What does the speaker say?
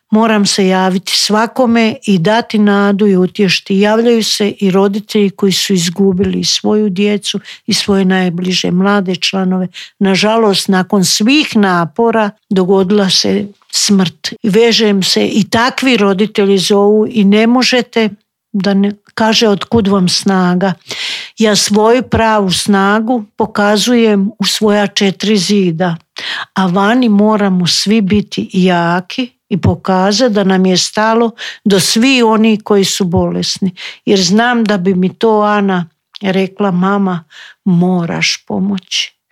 moram se javiti svakome i dati nadu i utješiti. Javljaju se i roditelji koji su izgubili svoju djecu i svoje najbliže mlade članove. Nažalost, nakon svih napora dogodila se smrt. I vežem se i takvi roditelji zovu i ne možete da ne kaže otkud vam snaga. Ja svoju pravu snagu pokazujem u svoja 4 zida, a vani moramo svi biti jaki i pokazati da nam je stalo do svih onih koji su bolesni. Jer znam da bi mi to Ana rekla, mama, moraš pomoći.